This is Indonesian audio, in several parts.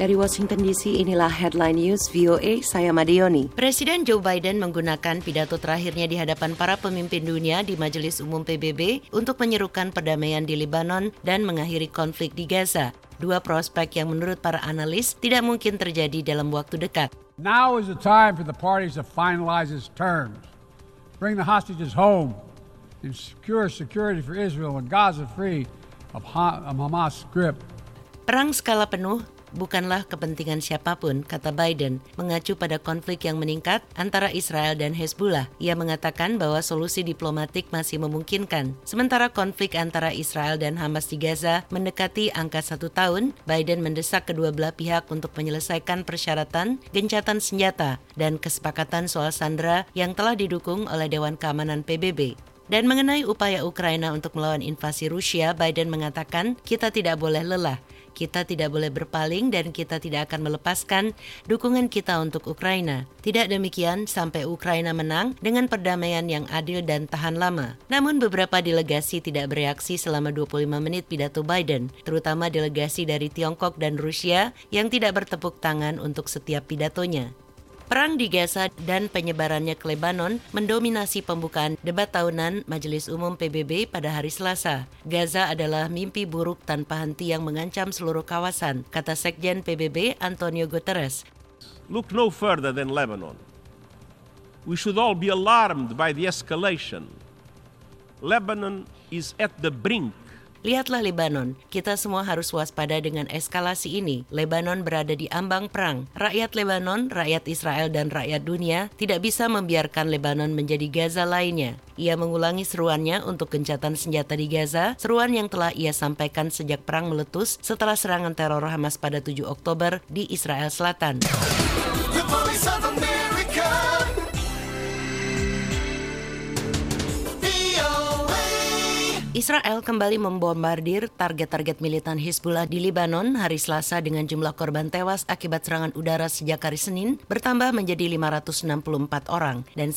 Dari Washington DC, inilah Headline News VOA, saya Madioni. Presiden Joe Biden menggunakan pidato terakhirnya di hadapan para pemimpin dunia di Majelis Umum PBB untuk menyerukan perdamaian di Lebanon dan mengakhiri konflik di Gaza. Dua prospek yang menurut para analis tidak mungkin terjadi dalam waktu dekat. Now is the time for the parties to finalize its terms, bring the hostages home, and secure security for Israel and Gaza free of Hamas grip. Perang skala penuh bukanlah kepentingan siapapun, kata Biden, mengacu pada konflik yang meningkat antara Israel dan Hezbollah. Ia mengatakan bahwa solusi diplomatik masih memungkinkan. Sementara konflik antara Israel dan Hamas di Gaza mendekati angka 1 tahun, Biden mendesak kedua belah pihak untuk menyelesaikan persyaratan gencatan senjata dan kesepakatan soal sandera yang telah didukung oleh Dewan Keamanan PBB. Dan mengenai upaya Ukraina untuk melawan invasi Rusia, Biden mengatakan, kita tidak boleh lelah. Kita tidak boleh berpaling dan kita tidak akan melepaskan dukungan kita untuk Ukraina. Tidak demikian sampai Ukraina menang dengan perdamaian yang adil dan tahan lama. Namun beberapa delegasi tidak bereaksi selama 25 menit pidato Biden, terutama delegasi dari Tiongkok dan Rusia yang tidak bertepuk tangan untuk setiap pidatonya. Perang di Gaza dan penyebarannya ke Lebanon mendominasi pembukaan debat tahunan Majelis Umum PBB pada hari Selasa. Gaza adalah mimpi buruk tanpa henti yang mengancam seluruh kawasan, kata Sekjen PBB Antonio Guterres. Look no further than Lebanon. We should all be alarmed by the escalation. Lebanon is at the brink. Lihatlah Lebanon, kita semua harus waspada dengan eskalasi ini. Lebanon berada di ambang perang. Rakyat Lebanon, rakyat Israel, dan rakyat dunia tidak bisa membiarkan Lebanon menjadi Gaza lainnya. Ia mengulangi seruannya untuk gencatan senjata di Gaza, seruan yang telah ia sampaikan sejak perang meletus setelah serangan teror Hamas pada 7 Oktober di Israel Selatan. Israel kembali membombardir target-target militan Hezbollah di Lebanon hari Selasa dengan jumlah korban tewas akibat serangan udara sejak hari Senin bertambah menjadi 564 orang dan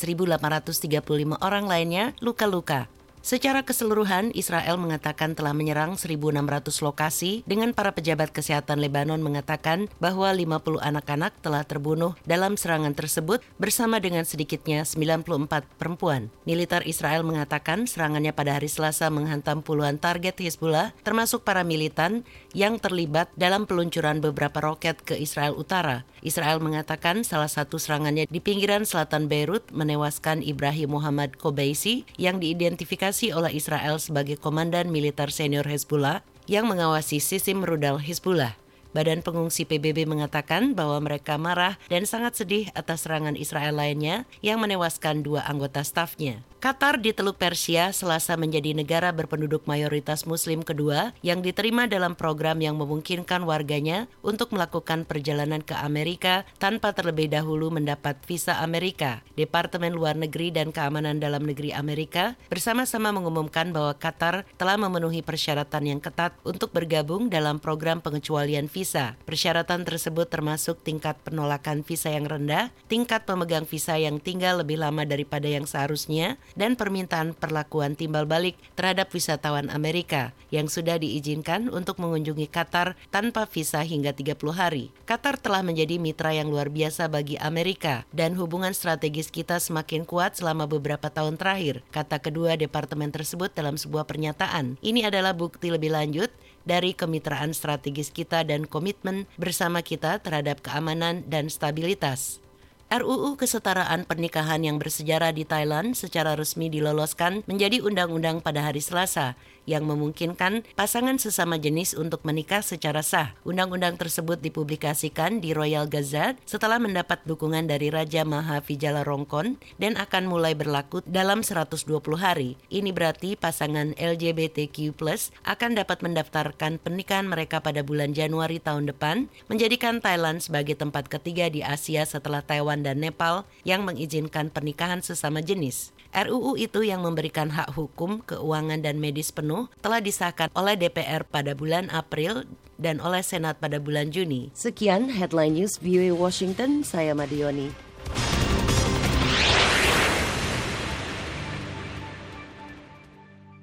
1.835 orang lainnya luka-luka. Secara keseluruhan, Israel mengatakan telah menyerang 1.600 lokasi dengan para pejabat kesehatan Lebanon mengatakan bahwa 50 anak-anak telah terbunuh dalam serangan tersebut bersama dengan sedikitnya 94 perempuan. Militer Israel mengatakan serangannya pada hari Selasa menghantam puluhan target Hezbollah termasuk para militan yang terlibat dalam peluncuran beberapa roket ke Israel Utara. Israel mengatakan salah satu serangannya di pinggiran selatan Beirut menewaskan Ibrahim Muhammad Kobaisi yang diidentifikasi oleh Israel sebagai komandan militer senior Hezbollah yang mengawasi sistem rudal Hezbollah. Badan Pengungsi PBB mengatakan bahwa mereka marah dan sangat sedih atas serangan Israel lainnya yang menewaskan 2 anggota stafnya. Qatar di Teluk Persia Selasa menjadi negara berpenduduk mayoritas Muslim kedua yang diterima dalam program yang memungkinkan warganya untuk melakukan perjalanan ke Amerika tanpa terlebih dahulu mendapat visa Amerika. Departemen Luar Negeri dan Keamanan Dalam Negeri Amerika bersama-sama mengumumkan bahwa Qatar telah memenuhi persyaratan yang ketat untuk bergabung dalam program pengecualian visa. Persyaratan tersebut termasuk tingkat penolakan visa yang rendah, tingkat pemegang visa yang tinggal lebih lama daripada yang seharusnya, dan permintaan perlakuan timbal balik terhadap wisatawan Amerika yang sudah diizinkan untuk mengunjungi Qatar tanpa visa hingga 30 hari. Qatar telah menjadi mitra yang luar biasa bagi Amerika dan hubungan strategis kita semakin kuat selama beberapa tahun terakhir, kata kedua departemen tersebut dalam sebuah pernyataan. Ini adalah bukti lebih lanjut dari kemitraan strategis kita dan komitmen bersama kita terhadap keamanan dan stabilitas. RUU Kesetaraan Pernikahan yang bersejarah di Thailand secara resmi diloloskan menjadi undang-undang pada hari Selasa yang memungkinkan pasangan sesama jenis untuk menikah secara sah. Undang-undang tersebut dipublikasikan di Royal Gazette setelah mendapat dukungan dari Raja Maha Vajiralongkorn dan akan mulai berlaku dalam 120 hari. Ini berarti pasangan LGBTQ+ akan dapat mendaftarkan pernikahan mereka pada bulan Januari tahun depan, menjadikan Thailand sebagai tempat ketiga di Asia setelah Taiwan dan Nepal yang mengizinkan pernikahan sesama jenis. RUU itu yang memberikan hak hukum, keuangan, dan medis penuh telah disahkan oleh DPR pada bulan April dan oleh Senat pada bulan Juni. Sekian Headline News VOA Washington, saya Madioni.